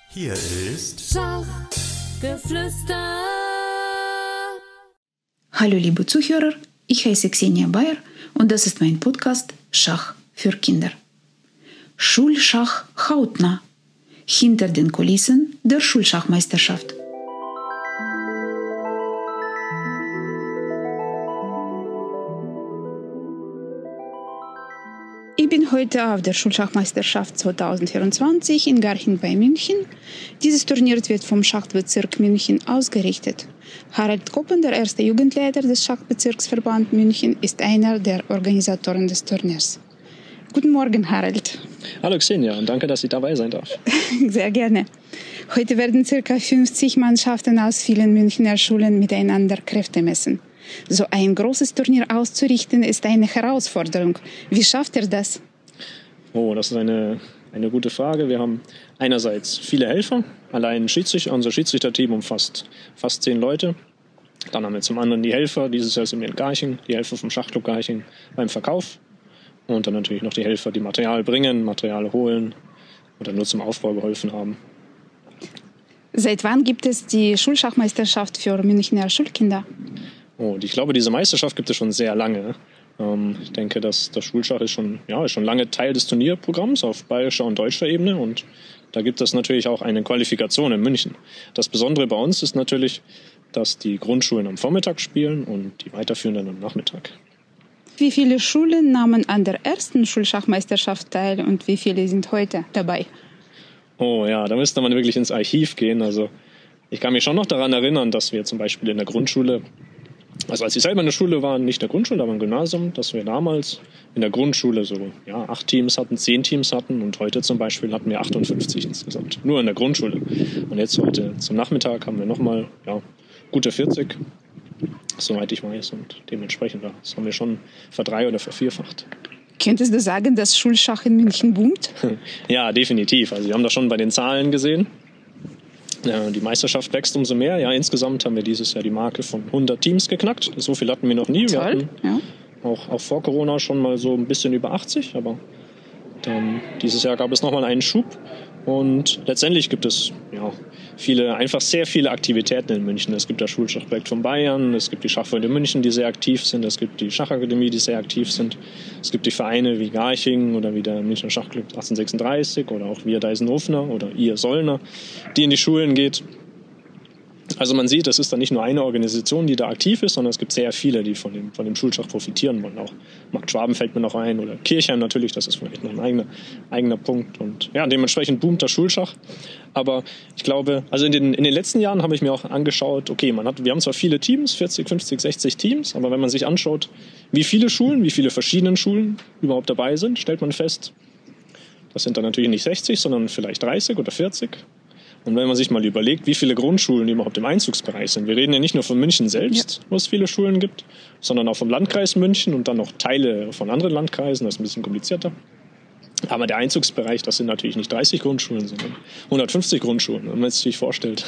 Hier ist Schachgeflüster. Hallo liebe Zuhörer, ich heiße Xenia Bayer und das ist mein Podcast Schach für Kinder. Schulschach hautnah. Hinter den Kulissen der Schulschachmeisterschaft. Ich bin heute auf der Schulschachmeisterschaft 2024 in Garching bei München. Dieses Turnier wird vom Schachbezirk München ausgerichtet. Harald Koppen, der erste Jugendleiter des Schachbezirksverband München, ist einer der Organisatoren des Turniers. Guten Morgen, Harald. Hallo Xenia und danke, dass ich dabei sein darf. Sehr gerne. Heute werden ca. 50 Mannschaften aus vielen Münchner Schulen miteinander Kräfte messen. So ein großes Turnier auszurichten, ist eine Herausforderung. Wie schafft ihr das? Oh, das ist eine gute Frage. Wir haben einerseits viele Helfer. Allein unser Schiedsrichterteam umfasst fast 10 Leute. Dann haben wir zum anderen die Helfer. Dieses Jahr sind wir in Garching, die Helfer vom Schachclub Garching beim Verkauf. Und dann natürlich noch die Helfer, die Material bringen, Material holen oder nur zum Aufbau geholfen haben. Seit wann gibt es die Schulschachmeisterschaft für Münchner Schulkinder? Ich glaube, diese Meisterschaft gibt es schon sehr lange. Ich denke, dass das Schulschach ist schon lange Teil des Turnierprogramms auf bayerischer und deutscher Ebene. Und da gibt es natürlich auch eine Qualifikation in München. Das Besondere bei uns ist natürlich, dass die Grundschulen am Vormittag spielen und die weiterführenden am Nachmittag. Wie viele Schulen nahmen an der ersten Schulschachmeisterschaft teil und wie viele sind heute dabei? Oh ja, da müsste man wirklich ins Archiv gehen. Also ich kann mich schon noch daran erinnern, dass wir zum Beispiel in der Grundschule, also als ich selber in der Schule war, nicht in der Grundschule, aber im Gymnasium, dass wir damals in der Grundschule 8 Teams hatten, 10 Teams hatten und heute zum Beispiel hatten wir 58 insgesamt, nur in der Grundschule. Und jetzt heute zum Nachmittag haben wir nochmal gute 40, soweit ich weiß, und dementsprechend das haben wir schon verdrei- oder vervierfacht. Könntest du sagen, dass Schulschach in München boomt? Ja, definitiv. Also wir haben das schon bei den Zahlen gesehen. Die Meisterschaft wächst umso mehr. Ja, insgesamt haben wir dieses Jahr die Marke von 100 Teams geknackt. So viel hatten wir noch nie. Toll, wir hatten ja. auch vor Corona schon mal so ein bisschen über 80, aber dieses Jahr gab es nochmal einen Schub. Und letztendlich gibt es sehr viele Aktivitäten in München. Es gibt das Schulschachprojekt von Bayern, es gibt die Schachfreunde München, die sehr aktiv sind, es gibt die Schachakademie, die sehr aktiv sind, es gibt die Vereine wie Garching oder wie der Münchner Schachclub 1836 oder auch wir Deisenhofner oder ihr Sollner, die in die Schulen geht. Also man sieht, es ist da nicht nur eine Organisation, die da aktiv ist, sondern es gibt sehr viele, die von dem Schulschach profitieren wollen. Auch Markt Schwaben fällt mir noch ein oder Kirchheim natürlich, das ist vielleicht noch ein eigener Punkt. Und ja, dementsprechend boomt das Schulschach. Aber ich glaube, also in den letzten Jahren habe ich mir auch angeschaut, okay, wir haben zwar viele Teams, 40, 50, 60 Teams, aber wenn man sich anschaut, wie viele verschiedene Schulen überhaupt dabei sind, stellt man fest, das sind dann natürlich nicht 60, sondern vielleicht 30 oder 40. Und wenn man sich mal überlegt, wie viele Grundschulen überhaupt im Einzugsbereich sind. Wir reden ja nicht nur von München selbst, wo es viele Schulen gibt, sondern auch vom Landkreis München und dann noch Teile von anderen Landkreisen. Das ist ein bisschen komplizierter. Aber der Einzugsbereich, das sind natürlich nicht 30 Grundschulen, sondern 150 Grundschulen. Wenn man sich vorstellt,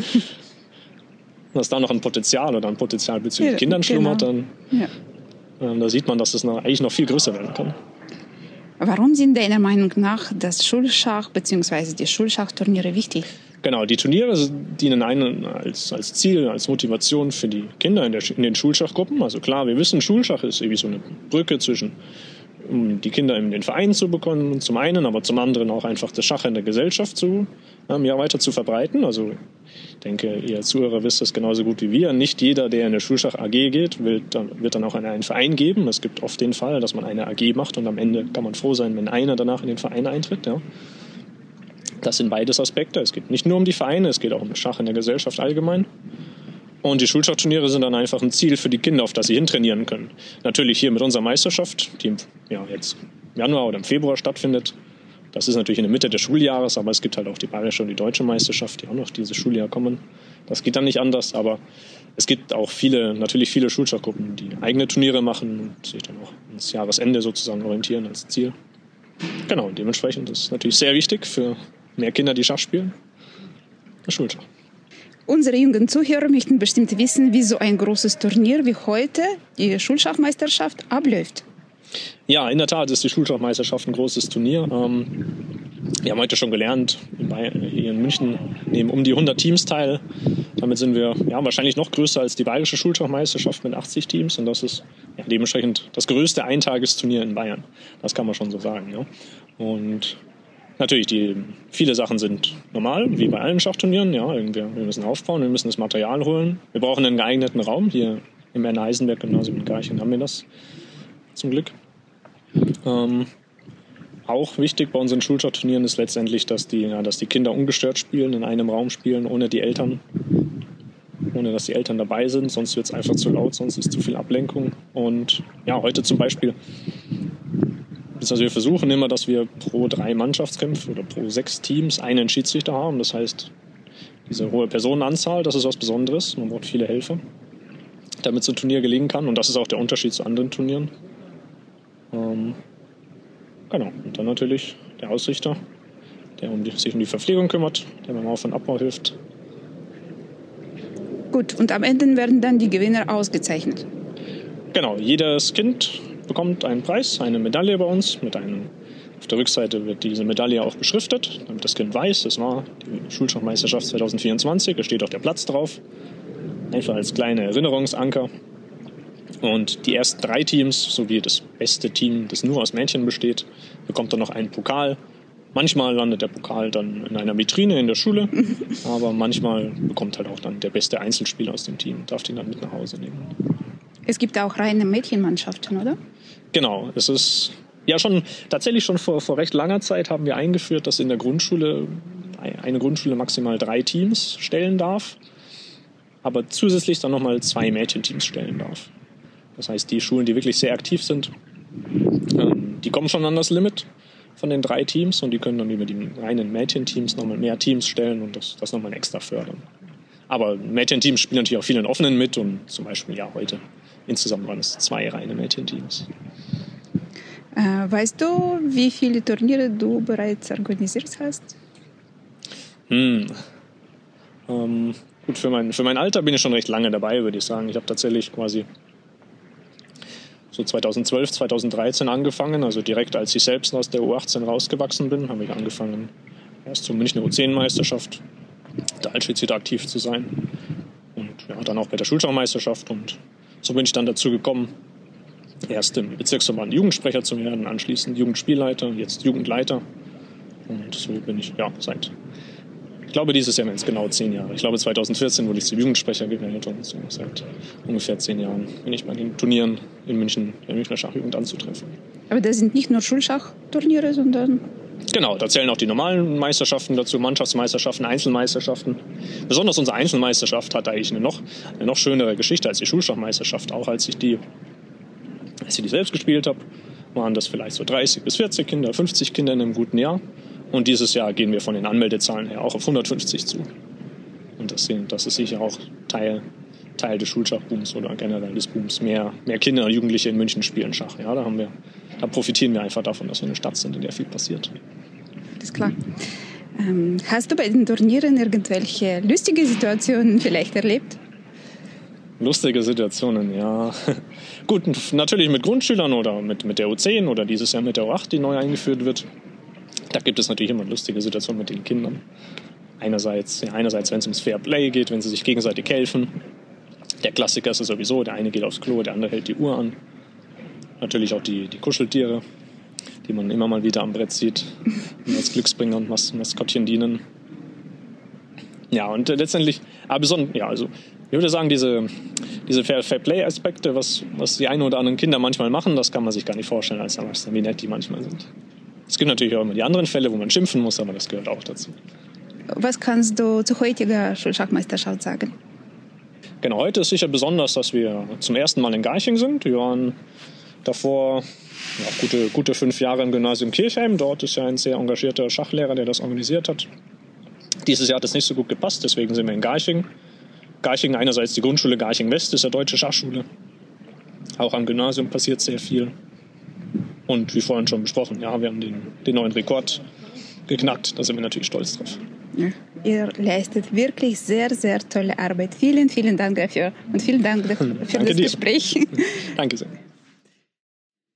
dass da noch ein Potenzial bezüglich Kindern schlummert, dann da sieht man, dass es eigentlich noch viel größer werden kann. Warum sind deiner Meinung nach das Schulschach bzw. die Schulschachturniere wichtig? Genau, die Turniere dienen einen als Ziel, als Motivation für die Kinder in den Schulschachgruppen. Also klar, wir wissen, Schulschach ist irgendwie so eine Brücke um die Kinder in den Verein zu bekommen, zum einen, aber zum anderen auch einfach das Schach in der Gesellschaft weiter zu verbreiten. Also ich denke, ihr Zuhörer wisst das genauso gut wie wir. Nicht jeder, der in der Schulschach AG geht, wird dann auch in einen Verein geben. Es gibt oft den Fall, dass man eine AG macht und am Ende kann man froh sein, wenn einer danach in den Verein eintritt. Ja. Das sind beides Aspekte. Es geht nicht nur um die Vereine, es geht auch um das Schach in der Gesellschaft allgemein. Und die Schulschachturniere sind dann einfach ein Ziel für die Kinder, auf das sie hintrainieren können. Natürlich hier mit unserer Meisterschaft, die jetzt im Januar oder im Februar stattfindet. Das ist natürlich in der Mitte des Schuljahres, aber es gibt halt auch die bayerische und die deutsche Meisterschaft, die auch noch dieses Schuljahr kommen. Das geht dann nicht anders, aber es gibt auch natürlich viele Schulschachgruppen, die eigene Turniere machen und sich dann auch ins Jahresende sozusagen orientieren als Ziel. Genau, und dementsprechend ist es natürlich sehr wichtig für mehr Kinder, die Schach spielen, das Schulschach. Unsere jungen Zuhörer möchten bestimmt wissen, wie so ein großes Turnier wie heute, die Schulschachmeisterschaft, abläuft. Ja, in der Tat ist die Schulschachmeisterschaft ein großes Turnier. Wir haben heute schon gelernt, hier in München nehmen um die 100 Teams teil. Damit sind wir wahrscheinlich noch größer als die bayerische Schulschachmeisterschaft mit 80 Teams. Und das ist dementsprechend das größte Eintagesturnier in Bayern. Das kann man schon so sagen. Ja. Und natürlich, viele Sachen sind normal, wie bei allen Schachturnieren. Ja, wir müssen aufbauen, wir müssen das Material holen. Wir brauchen einen geeigneten Raum. Hier im Erna-Eisenberg-Gymnasium in Garching haben wir das zum Glück. Auch wichtig bei unseren Schulschachturnieren ist letztendlich, dass die Kinder ungestört spielen, in einem Raum spielen, ohne dass die Eltern dabei sind. Sonst wird es einfach zu laut, sonst ist zu viel Ablenkung. Und heute zum Beispiel, also wir versuchen immer, dass wir pro 3 Mannschaftskämpfe oder pro 6 Teams einen Schiedsrichter haben. Das heißt, diese hohe Personenanzahl, das ist was Besonderes. Man braucht viele Helfer, damit so ein Turnier gelingen kann. Und das ist auch der Unterschied zu anderen Turnieren. Genau, und dann natürlich der Ausrichter, der sich um die Verpflegung kümmert, der beim Auf- und Abbau hilft. Gut, und am Ende werden dann die Gewinner ausgezeichnet. Genau, jedes Kind bekommt einen Preis, eine Medaille bei uns. Auf der Rückseite wird diese Medaille auch beschriftet, damit das Kind weiß, das war die Schulschachmeisterschaft 2024, da steht auch der Platz drauf. Einfach als kleine Erinnerungsanker. Und die ersten 3 Teams, sowie das beste Team, das nur aus Mädchen besteht, bekommt dann noch einen Pokal. Manchmal landet der Pokal dann in einer Vitrine in der Schule, aber manchmal bekommt halt auch dann der beste Einzelspieler aus dem Team, darf den dann mit nach Hause nehmen. Es gibt auch reine Mädchenmannschaften, oder? Genau, es ist tatsächlich schon vor recht langer Zeit haben wir eingeführt, dass in der Grundschule eine Grundschule maximal 3 Teams stellen darf, aber zusätzlich dann nochmal 2 Mädchenteams stellen darf. Das heißt, die Schulen, die wirklich sehr aktiv sind, die kommen schon an das Limit von den 3 Teams und die können dann über die reinen Mädchenteams nochmal mehr Teams stellen und das nochmal extra fördern. Aber Mädchenteams spielen natürlich auch viel in offenen mit und zum Beispiel heute insgesamt waren es 2 reine Mädchenteams. Weißt du, wie viele Turniere du bereits organisiert hast? Gut, für mein Alter bin ich schon recht lange dabei, würde ich sagen. Ich habe tatsächlich quasi so 2012, 2013 angefangen, also direkt als ich selbst aus der U18 rausgewachsen bin, habe ich angefangen, erst zur Münchner U10-Meisterschaft da als Schiedsrichter aktiv zu sein und dann auch bei der Schulschachmeisterschaft und so bin ich dann dazu gekommen, erst im Bezirksverband Jugendsprecher zu werden, anschließend Jugendspielleiter, jetzt Jugendleiter und so bin ich ich glaube, dieses Jahr werden es genau 10 Jahre. Ich glaube, 2014 wurde ich zum Jugendsprecher gewählt und so seit ungefähr 10 Jahren bin ich bei den Turnieren in München, der Münchner Schachjugend anzutreffen. Aber das sind nicht nur Schulschachturniere, sondern... Genau, da zählen auch die normalen Meisterschaften dazu, Mannschaftsmeisterschaften, Einzelmeisterschaften. Besonders unsere Einzelmeisterschaft hat eigentlich eine noch schönere Geschichte als die Schulschachmeisterschaft. Auch als ich die selbst gespielt habe, waren das vielleicht so 30 bis 40 Kinder, 50 Kinder in einem guten Jahr. Und dieses Jahr gehen wir von den Anmeldezahlen her auch auf 150 zu. Und das ist sicher auch Teil des Schulschachbooms oder generell des Booms. Mehr Kinder und Jugendliche in München spielen Schach. Ja, da profitieren wir einfach davon, dass wir eine Stadt sind, in der viel passiert. Das ist klar. Hast du bei den Turnieren irgendwelche lustige Situationen vielleicht erlebt? Lustige Situationen, ja. Gut, natürlich mit Grundschülern oder mit der U10 oder dieses Jahr mit der U8, die neu eingeführt wird. Da gibt es natürlich immer lustige Situationen mit den Kindern. Einerseits wenn es ums Fair Play geht, wenn sie sich gegenseitig helfen. Der Klassiker ist es sowieso, der eine geht aufs Klo, der andere hält die Uhr an. Natürlich auch die Kuscheltiere, die man immer mal wieder am Brett sieht und als Glücksbringer und Maskottchen dienen. Ja, und letztendlich, also ich würde sagen, diese Fair-Play-Aspekte, was die einen oder anderen Kinder manchmal machen, das kann man sich gar nicht vorstellen als Erwachsener, wie nett die manchmal sind. Es gibt natürlich auch immer die anderen Fälle, wo man schimpfen muss, aber das gehört auch dazu. Was kannst du zu heutiger Schulschachmeisterschaft sagen? Genau, heute ist sicher besonders, dass wir zum ersten Mal in Garching sind. Wir waren davor gute 5 Jahre im Gymnasium Kirchheim. Dort ist ja ein sehr engagierter Schachlehrer, der das organisiert hat. Dieses Jahr hat es nicht so gut gepasst, deswegen sind wir in Garching. Garching einerseits die Grundschule Garching West ist eine deutsche Schachschule. Auch am Gymnasium passiert sehr viel. Und wie vorhin schon besprochen, ja, wir haben den neuen Rekord geknackt. Da sind wir natürlich stolz drauf. Ja, ihr leistet wirklich sehr, sehr tolle Arbeit. Vielen, vielen Dank dafür und vielen Dank für das Gespräch. Danke sehr.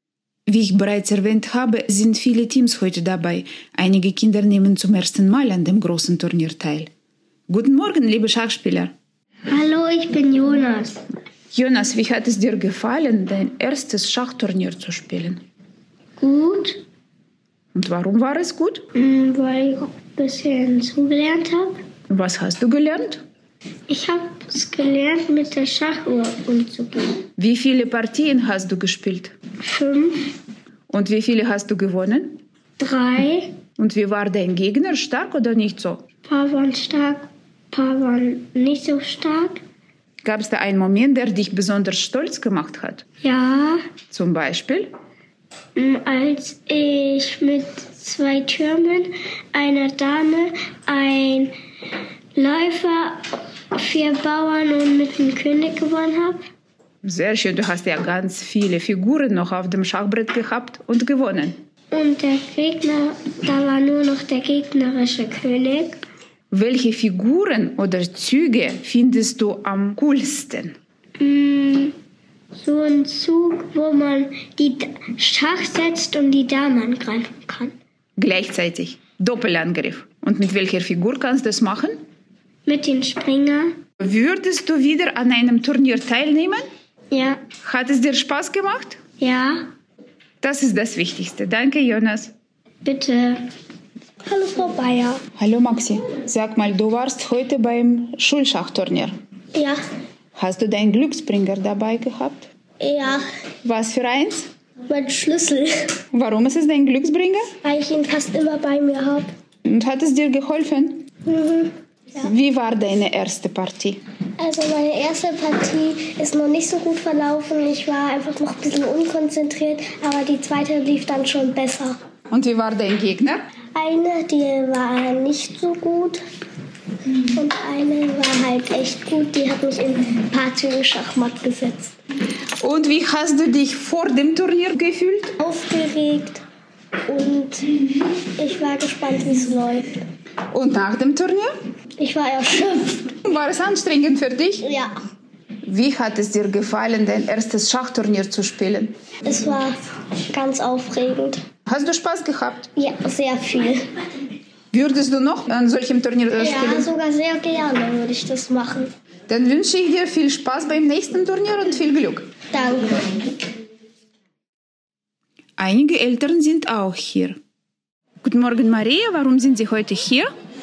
Wie ich bereits erwähnt habe, sind viele Teams heute dabei. Einige Kinder nehmen zum ersten Mal an dem großen Turnier teil. Guten Morgen, liebe Schachspieler. Hallo, ich bin Jonas. Jonas, wie hat es dir gefallen, dein erstes Schachturnier zu spielen? Gut, Und warum war es gut? weil ich auch ein bisschen zugelernt habe. Was hast du gelernt? Ich habe es gelernt, mit der Schachuhr umzugehen. Wie viele Partien hast du gespielt? 5, Und wie viele hast du gewonnen? 3, Und wie war dein Gegner, stark oder nicht so? ein paar waren stark, ein paar waren nicht so stark. Gab es da einen Moment, der dich besonders stolz gemacht hat? Ja, Zum Beispiel? als ich mit 2 Türmen, einer Dame, ein Läufer, 4 Bauern und mit dem König gewonnen habe. Sehr schön, du hast ja ganz viele Figuren noch auf dem Schachbrett gehabt und gewonnen. Und der Gegner, da war nur noch der gegnerische König. Welche Figuren oder Züge findest du am coolsten? So ein Zug, wo man die Schach setzt und die Dame angreifen kann. Gleichzeitig. Doppelangriff. Und mit welcher Figur kannst du das machen? Mit dem Springer. Würdest du wieder an einem Turnier teilnehmen? Ja, Hat es dir Spaß gemacht? ja, Das ist das Wichtigste. Danke, Jonas. bitte. Hallo Frau Bayer. Hallo, Maxi. Sag mal, du warst heute beim Schulschachturnier. Ja, Hast du deinen Glücksbringer dabei gehabt? ja, Was für eins? mein Schlüssel, Warum ist es dein Glücksbringer? weil ich ihn fast immer bei mir habe. Und hat es dir geholfen? Mhm. Wie war deine erste Partie? Also meine erste Partie ist noch nicht so gut verlaufen. Ich war einfach noch ein bisschen unkonzentriert, aber die zweite lief dann schon besser. Und wie war dein Gegner? Eine, die war nicht so gut und eine war halt echt gut. Die hat mich in ein paar Züge Schachmatt gesetzt. Und wie hast du dich vor dem Turnier gefühlt? Aufgeregt und ich war gespannt, wie es läuft. Und nach dem Turnier? Ich war erschöpft. War es anstrengend für dich? Ja, Wie hat es dir gefallen, dein erstes Schachturnier zu spielen? es war ganz aufregend. Hast du Spaß gehabt? Ja, sehr viel. Würdest du noch an solchem Turnier Ja, spielen? sogar sehr gerne würde ich das machen. Dann wünsche ich dir viel Spaß beim nächsten Turnier und viel Glück. Danke. Einige Eltern sind auch hier. Guten Morgen, Maria. Warum sind Sie heute hier?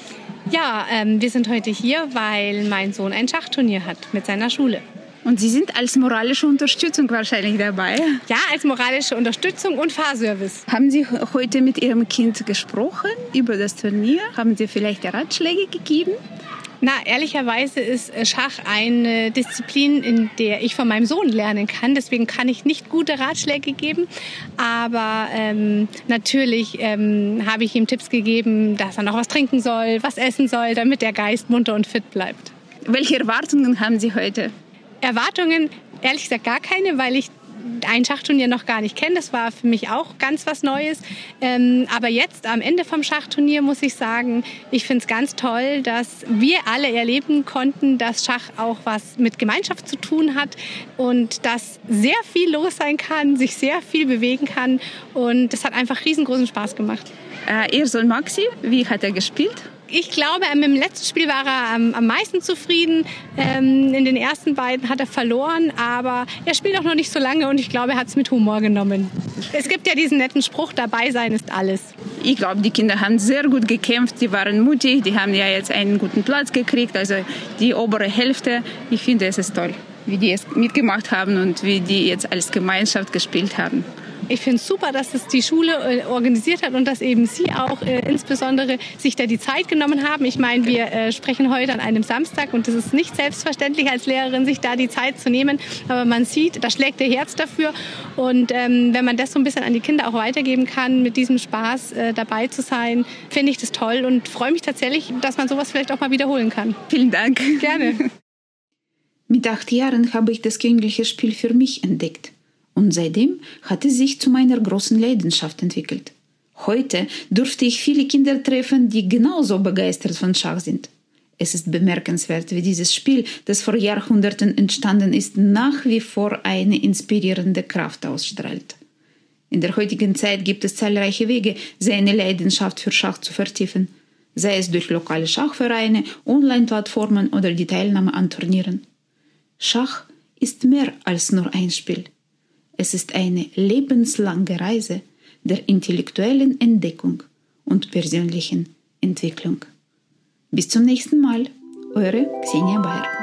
Ja, wir sind heute hier, weil mein Sohn ein Schachturnier hat mit seiner Schule. Und Sie sind als moralische Unterstützung wahrscheinlich dabei. Ja, als moralische Unterstützung und Fahrservice. Haben Sie heute mit Ihrem Kind gesprochen über das Turnier? Haben Sie vielleicht Ratschläge gegeben? Na, ehrlicherweise ist Schach eine Disziplin, in der ich von meinem Sohn lernen kann. Deswegen kann ich nicht gute Ratschläge geben. Aber natürlich habe ich ihm Tipps gegeben, dass er noch was trinken soll, was essen soll, damit der Geist munter und fit bleibt. Welche Erwartungen haben Sie heute? Erwartungen, ehrlich gesagt gar keine, weil ich ein Schachturnier noch gar nicht kenne. Das war für mich auch ganz was Neues. Aber jetzt am Ende vom Schachturnier muss ich sagen, ich finde es ganz toll, dass wir alle erleben konnten, dass Schach auch was mit Gemeinschaft zu tun hat und dass sehr viel los sein kann, sich sehr viel bewegen kann. Und das hat einfach riesengroßen Spaß gemacht. Ihr Sohn Maxi, wie hat er gespielt? Ich glaube, mit dem letzten Spiel war er am meisten zufrieden. In den ersten beiden hat er verloren, aber er spielt auch noch nicht so lange und ich glaube, er hat es mit Humor genommen. Es gibt ja diesen netten Spruch, dabei sein ist alles. Ich glaube, die Kinder haben sehr gut gekämpft, die waren mutig, die haben ja jetzt einen guten Platz gekriegt, also die obere Hälfte. Ich finde, es ist toll, wie die es mitgemacht haben und wie die jetzt als Gemeinschaft gespielt haben. Ich finde es super, dass es die Schule organisiert hat und dass eben Sie auch insbesondere sich da die Zeit genommen haben. Ich meine, wir sprechen heute an einem Samstag und es ist nicht selbstverständlich als Lehrerin, sich da die Zeit zu nehmen. Aber man sieht, da schlägt Ihr Herz dafür. Und wenn man das so ein bisschen an die Kinder auch weitergeben kann, mit diesem Spaß dabei zu sein, finde ich das toll und freue mich tatsächlich, dass man sowas vielleicht auch mal wiederholen kann. Vielen Dank. Gerne. Mit 8 Jahren habe ich das königliche Spiel für mich entdeckt. Und seitdem hat es sich zu meiner großen Leidenschaft entwickelt. Heute durfte ich viele Kinder treffen, die genauso begeistert von Schach sind. Es ist bemerkenswert, wie dieses Spiel, das vor Jahrhunderten entstanden ist, nach wie vor eine inspirierende Kraft ausstrahlt. In der heutigen Zeit gibt es zahlreiche Wege, seine Leidenschaft für Schach zu vertiefen, sei es durch lokale Schachvereine, Online-Plattformen oder die Teilnahme an Turnieren. Schach ist mehr als nur ein Spiel. Es ist eine lebenslange Reise der intellektuellen Entdeckung und persönlichen Entwicklung. Bis zum nächsten Mal, eure Xenia Bayer.